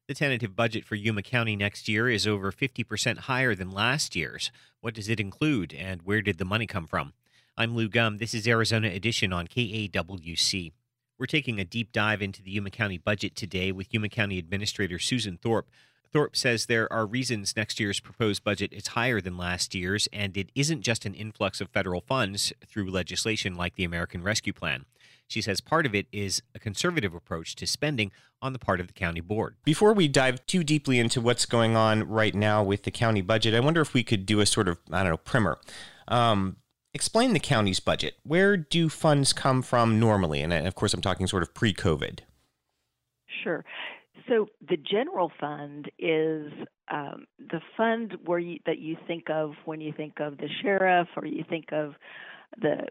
The tentative budget for Yuma County next year is over 50% higher than last year's. What does it include, and where did the money come from? I'm Lou Gum. This is Arizona Edition on KAWC. We're taking a deep dive into the Yuma County budget today with Yuma County Administrator Susan Thorpe. Thorpe says there are reasons next year's proposed budget is higher than last year's, and it isn't just an influx of federal funds through legislation like the American Rescue Plan. She says part of it is a conservative approach to spending on the part of the county board. Before we dive too deeply into what's going on right now with the county budget, I wonder if we could do a sort of, primer. Explain the county's budget. Where do funds come from normally? And of course, I'm talking sort of pre-COVID. Sure. So the general fund is the fund that you think of when you think of the sheriff or you think of the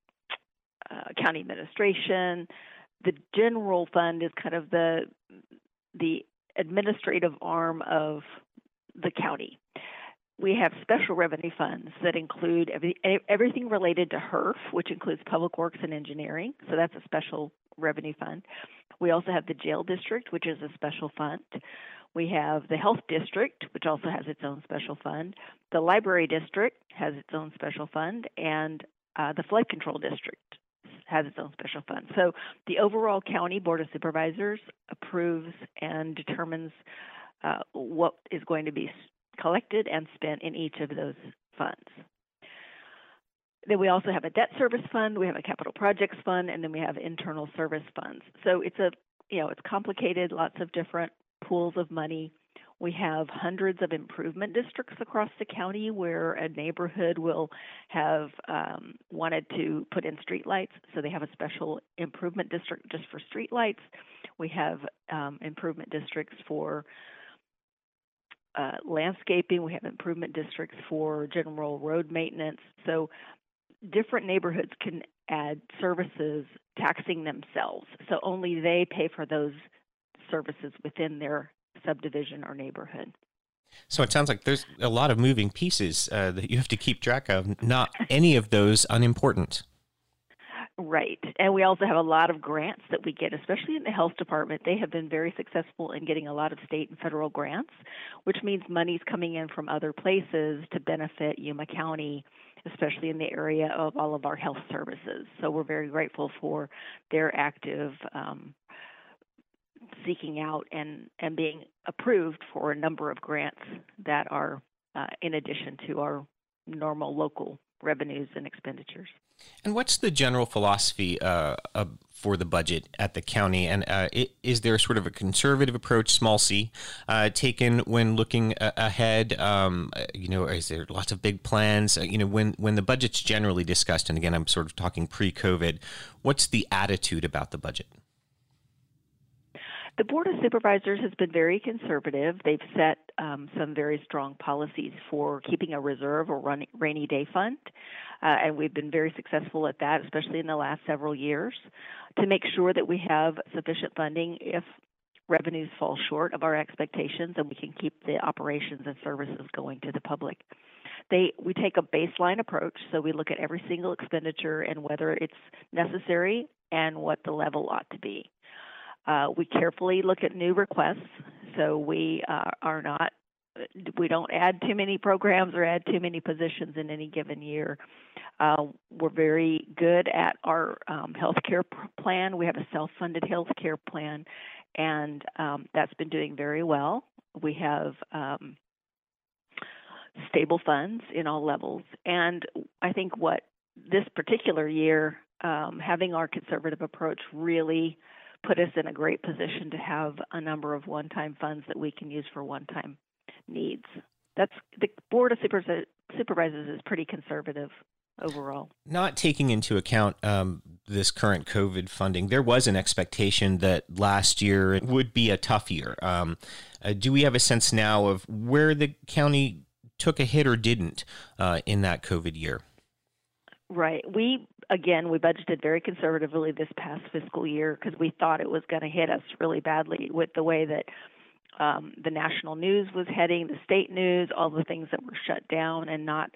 county administration. The general fund is kind of the administrative arm of the county. We have special revenue funds that include everything related to HERF, which includes public works and engineering. So that's a special revenue fund. We also have the jail district, which is a special fund. We have the health district, which also has its own special fund. The library district has its own special fund, and the flood control district has its own special fund. So the overall county board of supervisors approves and determines what is going to be collected and spent in each of those funds. Then we also have a debt service fund, we have a capital projects fund, and then we have internal service funds. So it's it's complicated, lots of different pools of money. We have hundreds of improvement districts across the county where a neighborhood will have wanted to put in streetlights, so they have a special improvement district just for streetlights. We have improvement districts for landscaping. We have improvement districts for general road maintenance. So different neighborhoods can add services taxing themselves. So only they pay for those services within their subdivision or neighborhood. So it sounds like there's a lot of moving pieces that you have to keep track of, not any of those unimportant. Right. And we also have a lot of grants that we get, especially in the health department. They have been very successful in getting a lot of state and federal grants, which means money's coming in from other places to benefit Yuma County, especially in the area of all of our health services. So we're very grateful for their active seeking out and being approved for a number of grants that are in addition to our normal local revenues and expenditures. And what's the general philosophy for the budget at the county? And is there sort of a conservative approach, small c, taken when looking ahead? Is there lots of big plans? When the budget's generally discussed, and again, I'm sort of talking pre-COVID, what's the attitude about the budget? The Board of Supervisors has been very conservative. They've set some very strong policies for keeping a reserve or rainy day fund, and we've been very successful at that, especially in the last several years, to make sure that we have sufficient funding if revenues fall short of our expectations and we can keep the operations and services going to the public. We take a baseline approach, so we look at every single expenditure and whether it's necessary and what the level ought to be. We carefully look at new requests, so we don't add too many programs or add too many positions in any given year. We're very good at our healthcare plan. We have a self-funded healthcare plan, and that's been doing very well. We have stable funds in all levels, and I think what this particular year, having our conservative approach really put us in a great position to have a number of one-time funds that we can use for one-time needs. That's the Board of Supervisors is pretty conservative overall. Not taking into account this current COVID funding, there was an expectation that last year would be a tough year. Do we have a sense now of where the county took a hit or didn't in that COVID year? Right. We budgeted very conservatively this past fiscal year because we thought it was going to hit us really badly with the way that the national news was heading, the state news, all the things that were shut down and not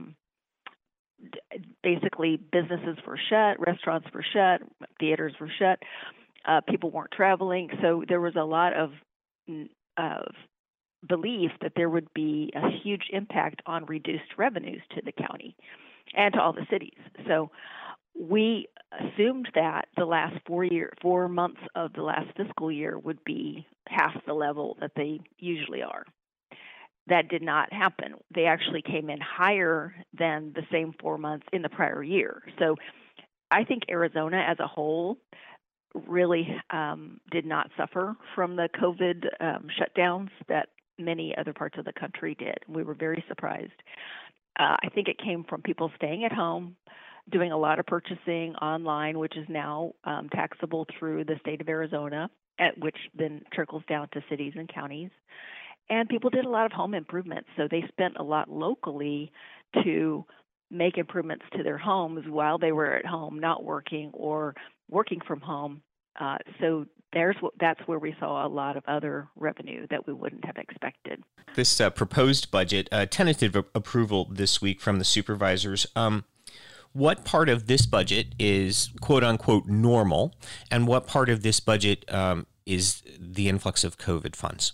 basically businesses were shut, restaurants were shut, theaters were shut, people weren't traveling. So there was a lot of belief that there would be a huge impact on reduced revenues to the county and to all the cities. So we assumed that the last 4 months of the last fiscal year would be half the level that they usually are. That did not happen. They actually came in higher than the same 4 months in the prior year. So I think Arizona as a whole really did not suffer from the COVID shutdowns that many other parts of the country did. We were very surprised. I think it came from people staying at home, doing a lot of purchasing online, which is now taxable through the state of Arizona, which then trickles down to cities and counties. And people did a lot of home improvements, so they spent a lot locally to make improvements to their homes while they were at home, not working or working from home. So that's where we saw a lot of other revenue that we wouldn't have expected. This proposed budget, tentative approval this week from the supervisors. What part of this budget is quote unquote normal, and what part of this budget is the influx of COVID funds?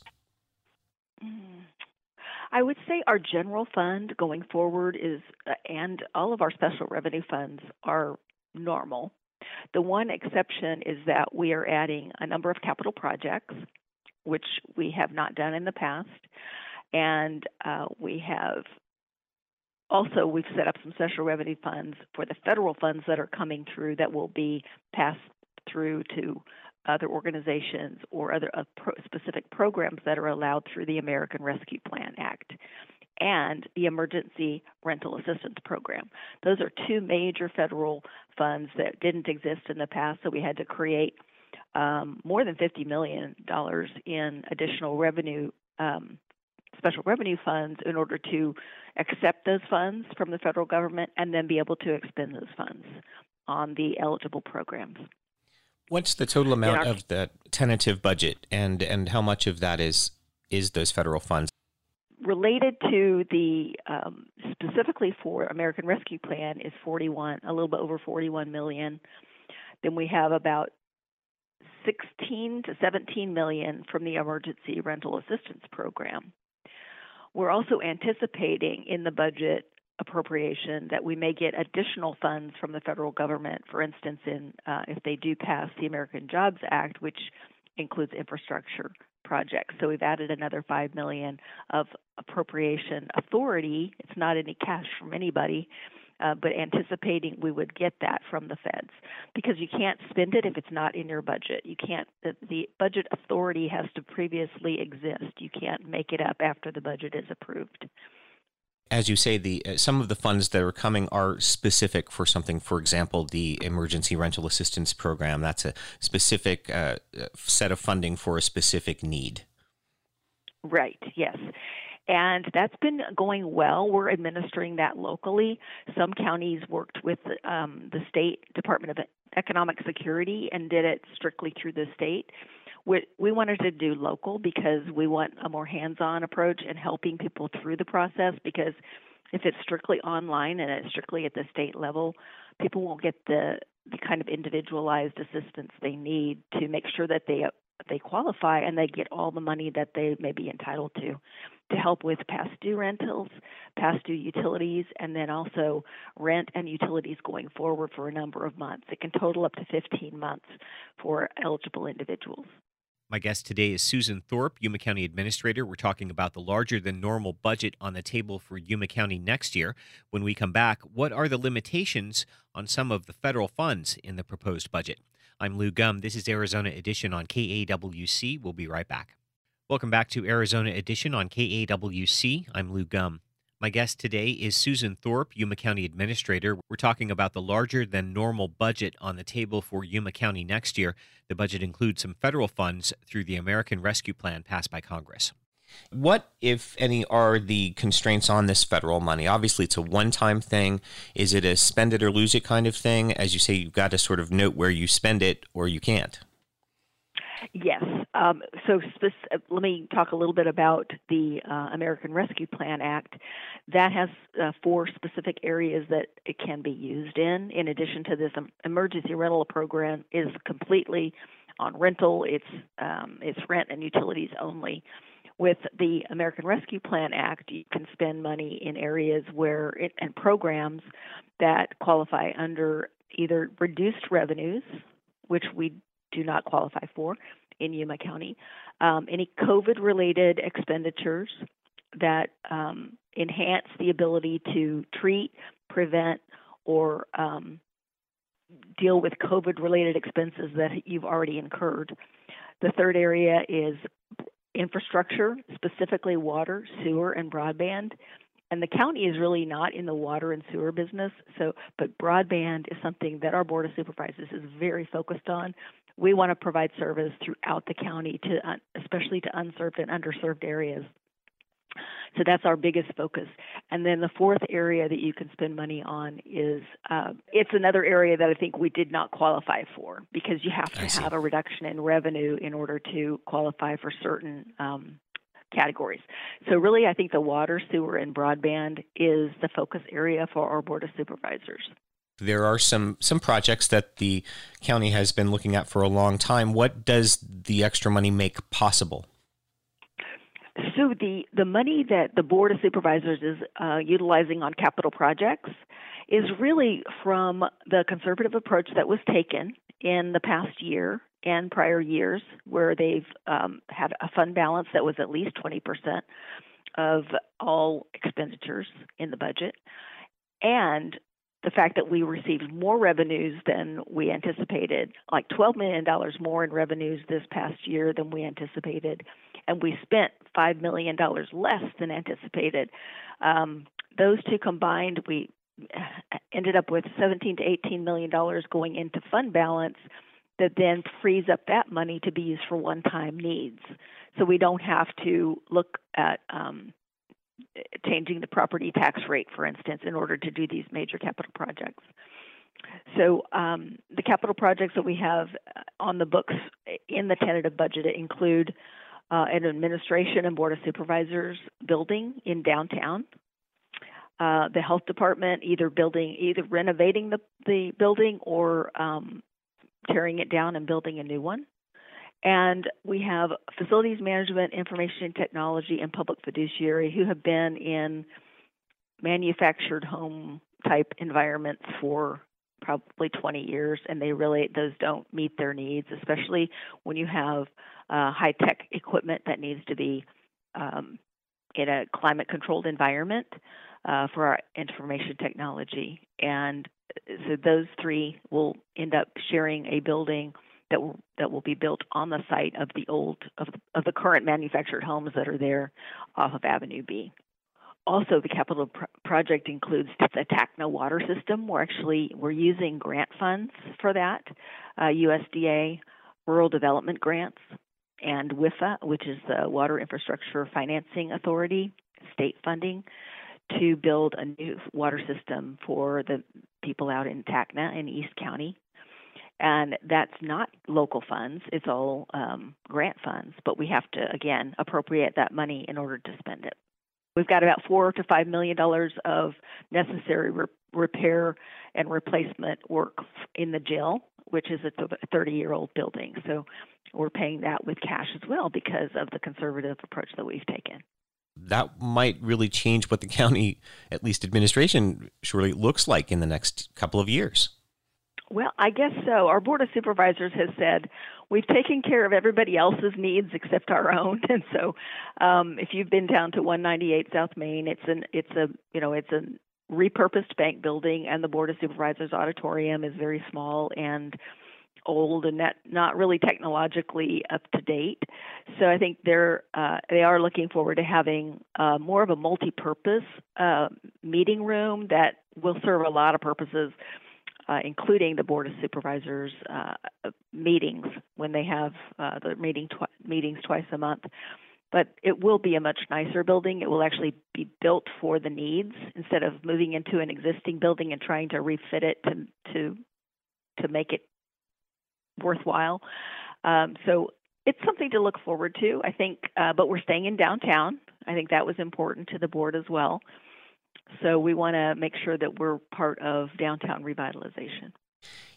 I would say our general fund going forward and all of our special revenue funds are normal. The one exception is that we are adding a number of capital projects, which we have not done in the past. And we've set up some special revenue funds for the federal funds that are coming through that will be passed through to other organizations or other specific programs that are allowed through the American Rescue Plan Act and the Emergency Rental Assistance Program. Those are two major federal funds that didn't exist in the past, so we had to create more than $50 million in additional revenue, special revenue funds in order to accept those funds from the federal government and then be able to expend those funds on the eligible programs. What's the total amount of the tentative budget, and how much of that is those federal funds? Related to the specifically for American Rescue Plan is a little bit over $41 million. Then we have about $16 to $17 million from the Emergency Rental Assistance Program. We're also anticipating in the budget appropriation that we may get additional funds from the federal government, for instance, if they do pass the American Jobs Act, which includes infrastructure projects. So we've added another $5 million of appropriation authority. It's not any cash from anybody, but anticipating we would get that from the feds, because you can't spend it if it's not in your budget. You can't. The budget authority has to previously exist. You can't make it up after the budget is approved. As you say, some of the funds that are coming are specific for something. For example, the Emergency Rental Assistance Program. That's a specific set of funding for a specific need. Right, yes. And that's been going well. We're administering that locally. Some counties worked with the State Department of Economic Security and did it strictly through the state. We wanted to do local because we want a more hands-on approach in helping people through the process, because if it's strictly online and it's strictly at the state level, people won't get the kind of individualized assistance they need to make sure that they qualify and they get all the money that they may be entitled to help with past due rentals, past due utilities, and then also rent and utilities going forward for a number of months. It can total up to 15 months for eligible individuals. My guest today is Susan Thorpe, Yuma County Administrator. We're talking about the larger than normal budget on the table for Yuma County next year. When we come back, what are the limitations on some of the federal funds in the proposed budget? I'm Lou Gum. This is Arizona Edition on KAWC. We'll be right back. Welcome back to Arizona Edition on KAWC. I'm Lou Gum. My guest today is Susan Thorpe, Yuma County Administrator. We're talking about the larger than normal budget on the table for Yuma County next year. The budget includes some federal funds through the American Rescue Plan passed by Congress. What, if any, are the constraints on this federal money? Obviously, it's a one-time thing. Is it a spend it or lose it kind of thing? As you say, you've got to sort of note where you spend it or you can't. Yes. Let me talk a little bit about the American Rescue Plan Act. That has 4 specific areas that it can be used in. In addition to this, emergency rental program is completely on rental. It's rent and utilities only. With the American Rescue Plan Act, you can spend money in areas and programs that qualify under either reduced revenues, which we do not qualify for in Yuma County, any COVID-related expenditures that enhance the ability to treat, prevent, or deal with COVID-related expenses that you've already incurred. The third area is infrastructure, specifically water, sewer, and broadband. And the county is really not in the water and sewer business, but broadband is something that our Board of Supervisors is very focused on. We want to provide service throughout the county, especially to unserved and underserved areas. So that's our biggest focus. And then the fourth area that you can spend money on is it's another area that I think we did not qualify for, because you have to have a reduction in revenue in order to qualify for certain categories. So really, I think the water, sewer, and broadband is the focus area for our Board of Supervisors. There are some projects that the county has been looking at for a long time. What does the extra money make possible? So the money that the Board of Supervisors is utilizing on capital projects is really from the conservative approach that was taken in the past year and prior years, where they've had a fund balance that was at least 20% of all expenditures in the budget, and the fact that we received more revenues than we anticipated, like $12 million more in revenues this past year than we anticipated, and we spent $5 million less than anticipated. Those two combined, we ended up with $17 to $18 million going into fund balance that then frees up that money to be used for one-time needs. So we don't have to look at changing the property tax rate, for instance, in order to do these major capital projects. So the capital projects that we have on the books in the tentative budget include an administration and Board of Supervisors building in downtown, the health department either renovating the building or tearing it down and building a new one. And we have facilities management, information technology, and public fiduciary who have been in manufactured home type environments for probably 20 years, and those don't meet their needs, especially when you have high-tech equipment that needs to be in a climate-controlled environment for our information technology. And so those three will end up sharing a building that will be built on the site of the current manufactured homes that are there off of Avenue B. Also, the capital project includes the TACNA water system. We're using grant funds for that, USDA Rural Development Grants, and WIFA, which is the Water Infrastructure Financing Authority, state funding, to build a new water system for the people out in TACNA in East County. And that's not local funds. It's all grant funds, but we have to, again, appropriate that money in order to spend it. We've got about $4 to $5 million of necessary repair and replacement work in the jail, which is a 30-year-old building. So we're paying that with cash as well because of the conservative approach that we've taken. That might really change what the county, at least administration, surely looks like in the next couple of years. Well, I guess so. Our Board of Supervisors has said we've taken care of everybody else's needs except our own. And so, if you've been down to 198 South Main, it's a repurposed bank building, and the Board of Supervisors auditorium is very small and old and not really technologically up to date. So I think they are looking forward to having more of a multi-purpose meeting room that will serve a lot of purposes, including the Board of Supervisors meetings when they have the meetings twice a month. But it will be a much nicer building. It will actually be built for the needs instead of moving into an existing building and trying to refit it to make it worthwhile. So it's something to look forward to, I think. But we're staying in downtown. I think that was important to the board as well. So we want to make sure that we're part of downtown revitalization.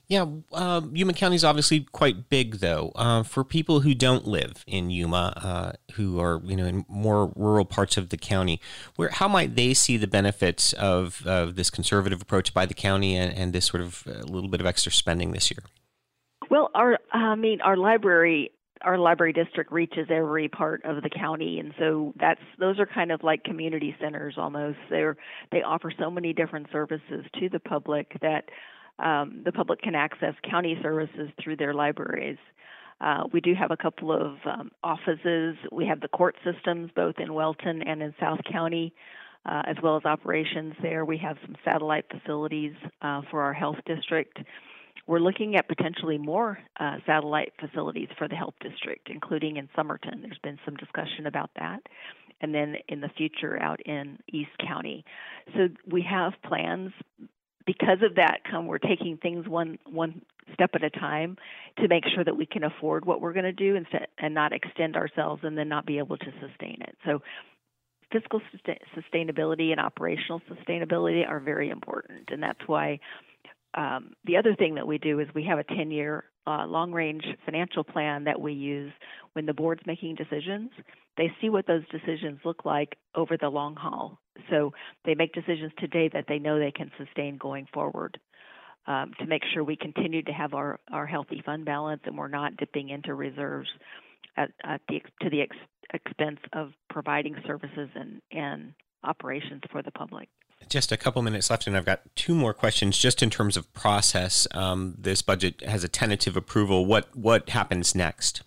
Yeah, Yuma County is obviously quite big, though. For people who don't live in Yuma, who are in more rural parts of the county, how might they see the benefits of this conservative approach by the county and this sort of a little bit of extra spending this year? Well, our library district reaches every part of the county, and so those are kind of like community centers almost. They offer so many different services to the public that the public can access county services through their libraries. We do have a couple of offices. We have the court systems both in Welton and in South County, as well as operations there. We have some satellite facilities for our health district. We're looking at potentially more satellite facilities for the health district, including in Somerton. There's been some discussion about that. And then in the future out in East County. So we have plans. Because of that, we're taking things one step at a time to make sure that we can afford what we're going to do and not extend ourselves and then not be able to sustain it. So fiscal sustainability and operational sustainability are very important, and that's why the other thing that we do is we have a 10-year long-range financial plan that we use when the board's making decisions. They see what those decisions look like over the long haul. So they make decisions today that they know they can sustain going forward to make sure we continue to have our healthy fund balance and we're not dipping into reserves to the expense of providing services and operations for the public. Just a couple minutes left, and I've got two more questions. Just in terms of process, this budget has a tentative approval. What happens next?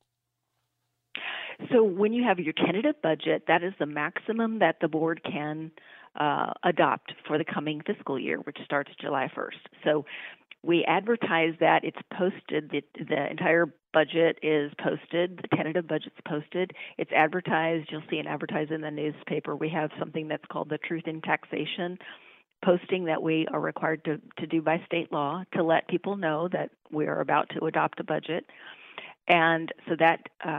So when you have your tentative budget, that is the maximum that the board can adopt for the coming fiscal year, which starts July 1st. So we advertise that. It's posted. The entire budget is posted. The tentative budget's posted. It's advertised. You'll see it advertised in the newspaper. We have something that's called the Truth in Taxation posting that we are required to do by state law to let people know that we are about to adopt a budget. And so that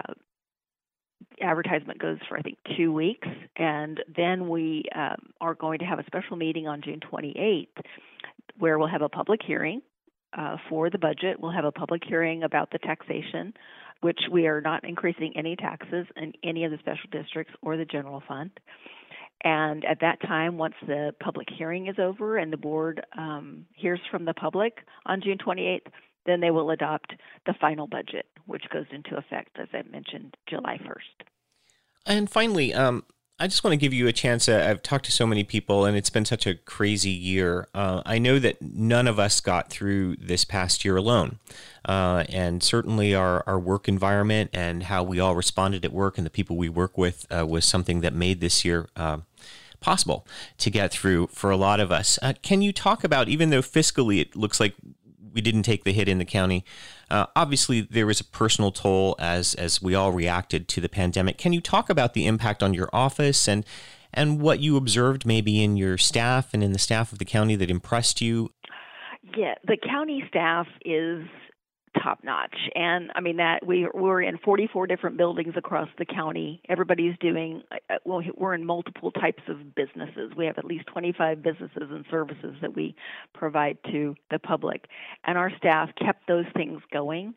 advertisement goes for, I think, 2 weeks. And then we are going to have a special meeting on June 28th where we'll have a public hearing for the budget. We'll have a public hearing about the taxation, which we are not increasing any taxes in any of the special districts or the general fund. And at that time, once the public hearing is over and the board hears from the public on June 28th, then they will adopt the final budget, which goes into effect, as I mentioned, July 1st. And finally, I just want to give you a chance. I've talked to so many people, and it's been such a crazy year. I know that none of us got through this past year alone. And certainly our work environment and how we all responded at work and the people we work with was something that made this year possible to get through for a lot of us. Can you talk about, even though fiscally it looks like we didn't take the hit in the county, obviously there was a personal toll as we all reacted to the pandemic. Can you talk about the impact on your office and what you observed maybe in your staff and in the staff of the county that impressed you? Yeah, the county staff is top-notch. And I mean that we're in 44 different buildings across the county. Everybody's doing, we're in multiple types of businesses. We have at least 25 businesses and services that we provide to the public. And our staff kept those things going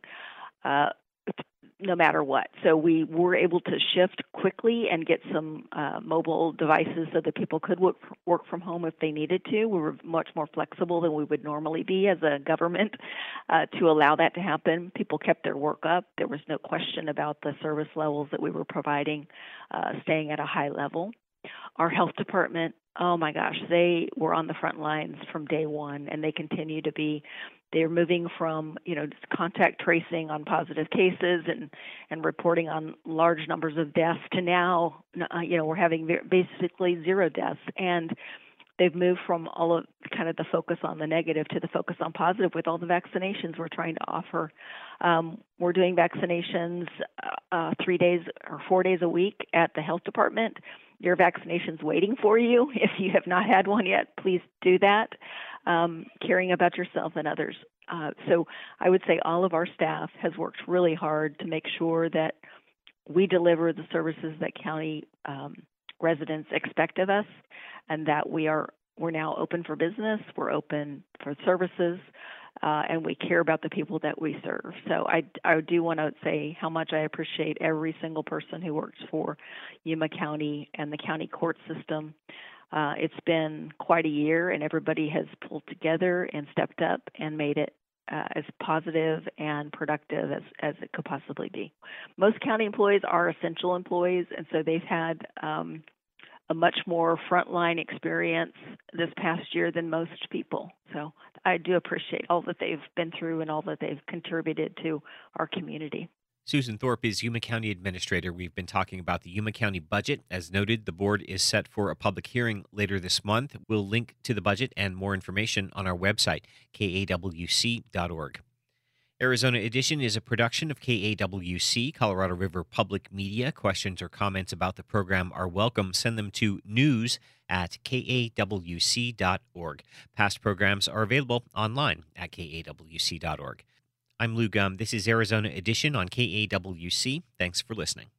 no matter what. So we were able to shift quickly and get some mobile devices so that people could work from home if they needed to. We were much more flexible than we would normally be as a government to allow that to happen. People kept their work up. There was no question about the service levels that we were providing, staying at a high level. Our health department, oh my gosh, they were on the front lines from day one, and they continue to be. They're moving from, just contact tracing on positive cases and reporting on large numbers of deaths to now, we're having basically zero deaths. And they've moved from all of kind of the focus on the negative to the focus on positive with all the vaccinations we're trying to offer. We're doing vaccinations 3 days or 4 days a week at the health department. Your vaccination's waiting for you. If you have not had one yet, please do that. Caring about yourself and others. So I would say all of our staff has worked really hard to make sure that we deliver the services that county residents expect of us, and that we're now open for business. We're open for services. and we care about the people that we serve. So I do want to say how much I appreciate every single person who works for Yuma County and the county court system. It's been quite a year, and everybody has pulled together and stepped up and made it as positive and productive as it could possibly be. Most county employees are essential employees, and so they've had a much more frontline experience this past year than most people. So I do appreciate all that they've been through and all that they've contributed to our community. Susan Thorpe is Yuma County Administrator. We've been talking about the Yuma County budget. As noted, the board is set for a public hearing later this month. We'll link to the budget and more information on our website, kawc.org. Arizona Edition is a production of KAWC, Colorado River Public Media. Questions or comments about the program are welcome. Send them to news@kawc.org. Past programs are available online at kawc.org. I'm Lou Gum. This is Arizona Edition on KAWC. Thanks for listening.